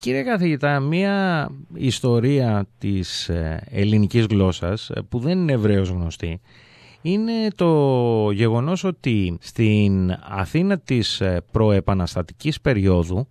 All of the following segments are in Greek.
Κύριε καθηγητά, μία ιστορία της ελληνικής γλώσσας που δεν είναι ευρέως γνωστή είναι το γεγονός ότι στην Αθήνα της προεπαναστατικής περίοδου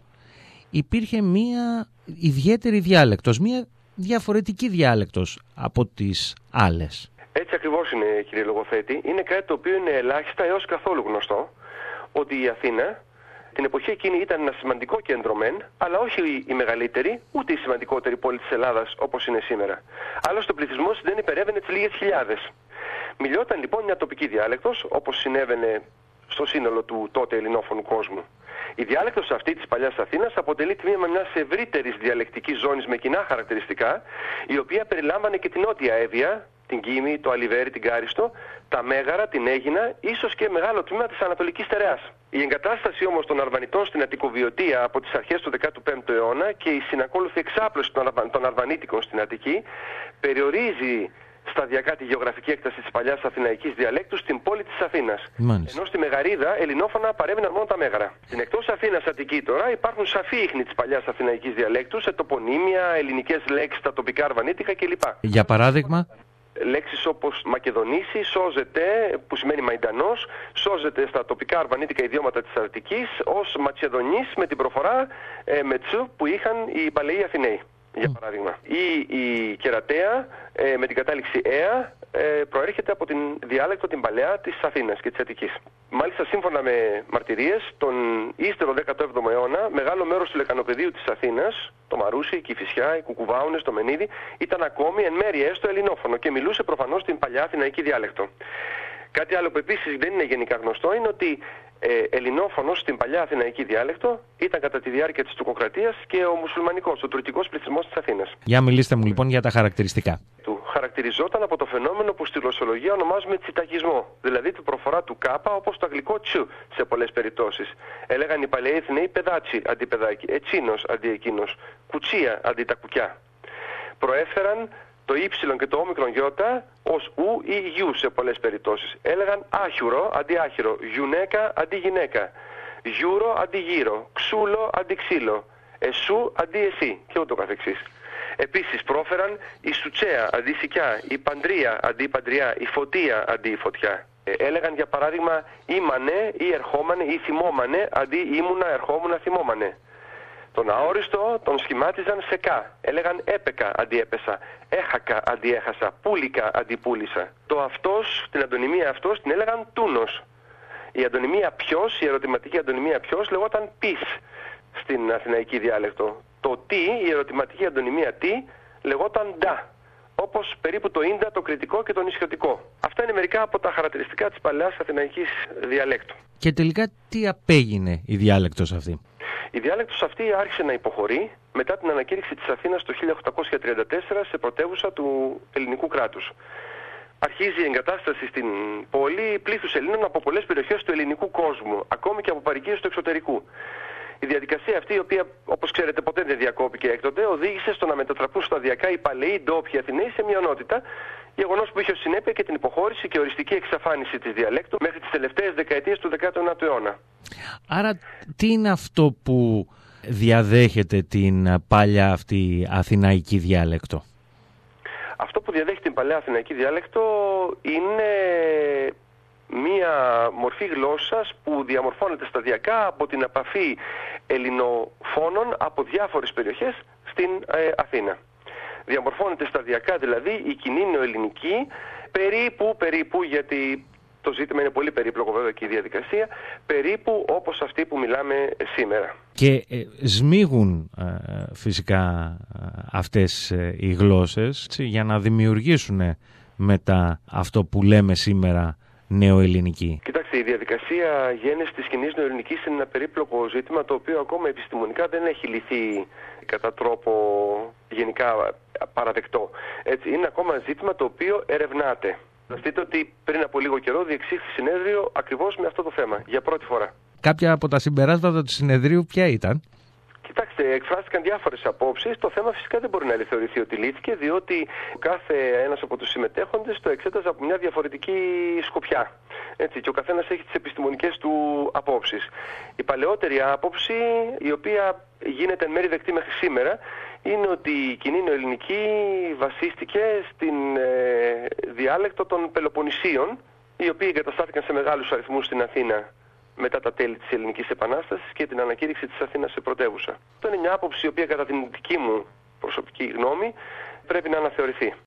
υπήρχε μία ιδιαίτερη διάλεκτος, μία διαφορετική διάλεκτος από τις άλλες. Έτσι ακριβώς είναι, κύριε Λογοθέτη. Είναι κάτι το οποίο είναι ελάχιστα έως καθόλου γνωστό, ότι η Αθήνα την εποχή εκείνη ήταν ένα σημαντικό κέντρο μεν, αλλά όχι η μεγαλύτερη, ούτε η σημαντικότερη πόλη της Ελλάδας όπως είναι σήμερα. Άλλωστε ο πληθυσμός δεν υπερεύαινε τις λίγες χιλιάδες. Μιλιόταν λοιπόν μια τοπική διάλεκτος, όπως συνέβαινε στο σύνολο του τότε ελληνόφωνου κόσμου. Η διάλεκτος αυτή της παλιάς Αθήνας αποτελεί τμήμα μιας ευρύτερης διαλεκτικής ζώνης με κοινά χαρακτηριστικά, η οποία περιλάμβανε και την Νότια Εύβοια, την Κίμη, το Αλιβέρι, την Κάριστο, τα Μέγαρα, την Αίγινα, ίσως και μεγάλο τμήμα της Ανατολικής Στερεάς. Η εγκατάσταση όμως των Αρβανιτών στην Αττικοβιωτία από τις αρχές του 15ου αιώνα και η συνακόλουθη εξάπλωση των Αρβανίτικων στην Αττική περιορίζει σταδιακά τη γεωγραφική έκταση της παλιάς αθηναϊκής διαλέκτου στην πόλη της Αθήνας. Μάλιστα. Ενώ στη Μεγαρίδα ελληνόφωνα παρέμειναν μόνο τα Μέγαρα. Στην εκτός Αθήνας Αττική τώρα υπάρχουν σαφή ίχνη της παλιάς αθηναϊκής διαλέκτου σε τοπονύμια, ελληνικές λέξεις, τα τοπικά αρβανίτικα κλπ. Για παράδειγμα, λέξεις όπως Μακεδονήσι, σώζεται, που σημαίνει Μαϊντανός, σώζεται στα τοπικά αρβανίτικα ιδιώματα της Αττικής ως Ματσεδονής με την προφορά με τσου που είχαν οι παλαιοί Αθηναίοι. Για παράδειγμα. Η Κερατέα με την κατάληξη αία προέρχεται από την διάλεκτο την παλαιά της Αθήνας και της Αττικής. Μάλιστα σύμφωνα με μαρτυρίες, τον ύστερο 17ο αιώνα μεγάλο μέρος του λεκανοπεδίου της Αθήνας, το Μαρούσι, η Κηφισιά, οι Κουκουβάουνες, το Μενίδη, ήταν ακόμη εν μέρει έστω ελληνόφωνο και μιλούσε προφανώς την παλιά αθηναϊκή διάλεκτο. Κάτι άλλο που επίσης δεν είναι γενικά γνωστό είναι ότι ελληνόφωνος στην παλιά αθηναϊκή διάλεκτο ήταν κατά τη διάρκεια της τουρκοκρατίας και ο μουσουλμανικός, ο τουρκικός πληθυσμός της Αθήνας. Για μιλήστε μου λοιπόν για τα χαρακτηριστικά. Του χαρακτηριζόταν από το φαινόμενο που στη γλωσσολογία ονομάζουμε τσιταγισμό, δηλαδή την προφορά του κάπα όπως το αγγλικό τσου σε πολλές περιπτώσεις. Έλεγαν οι παλαιοί Αθηναίοι παιδάτσι αντί παιδάκι, ετσίνος αντί εκείνος, κουτσία αντί τα κουκιά. Προέφεραν το ύψιλον και το όμικρον γιώτα ως ου ή γιου σε πολλές περιπτώσεις. Έλεγαν άχυρο αντί άχυρο, γιουνέκα αντί γυναίκα, γιούρο αντί γύρο, ξούλο αντί ξύλο, εσού αντί εσύ και ούτω καθεξής. Επίσης πρόφεραν η σουτσέα αντί σικιά, η παντρία αντί παντριά, η φωτία αντί φωτιά. Έλεγαν για παράδειγμα ήμανε ή ερχόμανε ή θυμόμανε αντί ήμουνα ερχόμουνα θυμόμανε. Τον αόριστο τον σχημάτιζαν σε κα. Έλεγαν έπεκα αντί έπεσα, έχακα αντί έχασα, πούλικα αντί πούλησα. Το αυτός, την αντωνυμία αυτός την έλεγαν τούνος. Η αντωνυμία ποιος, η ερωτηματική αντωνυμία ποιος λεγόταν πις στην αθηναϊκή διάλεκτο. Το τι, η ερωτηματική αντωνυμία τι, λεγόταν ντα. Όπως περίπου το ίντα, το κριτικό και το νησιωτικό. Αυτά είναι μερικά από τα χαρακτηριστικά της παλαιάς αθηναϊκής διαλέκτου. Και τελικά τι απέγινε η διάλεκτος αυτή? Η διάλεκτος αυτή άρχισε να υποχωρεί μετά την ανακήρυξη της Αθήνας το 1834 σε πρωτεύουσα του ελληνικού κράτους. Αρχίζει η εγκατάσταση στην πόλη πλήθους Ελλήνων από πολλές περιοχές του ελληνικού κόσμου, ακόμη και από παροικίες του εξωτερικού. Η διαδικασία αυτή, η οποία όπως ξέρετε ποτέ δεν διακόπηκε έκτοτε, οδήγησε στο να μετατραπούν σταδιακά οι παλαιοί ντόπιοι Αθηναίοι σε μειονότητα, γεγονός που είχε ως συνέπεια και την υποχώρηση και οριστική εξαφάνιση της διαλέκτου μέχρι τις τελευταίες δεκαετίες του 19ου αιώνα. Άρα τι είναι αυτό που διαδέχεται την παλιά αυτή αθηναϊκή διάλεκτο? Αυτό που διαδέχεται την παλιά αθηναϊκή διάλεκτο είναι μία μορφή γλώσσας που διαμορφώνεται σταδιακά από την επαφή ελληνοφώνων από διάφορες περιοχές στην Αθήνα. Διαμορφώνεται σταδιακά δηλαδή η κοινή νεοελληνική, περίπου γιατί το ζήτημα είναι πολύ περίπλοκο βέβαια και η διαδικασία, περίπου όπως αυτή που μιλάμε σήμερα. Και σμίγουν φυσικά αυτές οι γλώσσες για να δημιουργήσουν μετά αυτό που λέμε σήμερα νεοελληνική. Κοιτάξτε, η διαδικασία γέννησης της κοινής νεοελληνικής είναι ένα περίπλοκο ζήτημα το οποίο ακόμα επιστημονικά δεν έχει λυθεί κατά τρόπο γενικά παραδεκτό. Έτσι, είναι ακόμα ζήτημα το οποίο ερευνάται. Φανταστείτε ότι πριν από λίγο καιρό διεξήχθη συνέδριο ακριβώς με αυτό το θέμα, για πρώτη φορά. Κάποια από τα συμπεράσματα του συνεδρίου ποια ήταν? Κοιτάξτε, εκφράστηκαν διάφορες απόψεις. Το θέμα φυσικά δεν μπορεί να θεωρηθεί ότι λύθηκε, διότι κάθε ένας από τους συμμετέχοντες το εξέταζε από μια διαφορετική σκοπιά. Έτσι, και ο καθένας έχει τις επιστημονικές του απόψεις. Η παλαιότερη άποψη, η οποία γίνεται εν μέρει δεκτή μέχρι σήμερα, είναι ότι η κοινή νεοελληνική βασίστηκε στην διάλεκτο των Πελοποννησίων, οι οποίοι εγκαταστάθηκαν σε μεγάλους αριθμούς στην Αθήνα μετά τα τέλη της Ελληνικής Επανάστασης και την ανακήρυξη της Αθήνας σε πρωτεύουσα. Αυτό είναι μια άποψη η οποία κατά την δική μου προσωπική γνώμη πρέπει να αναθεωρηθεί.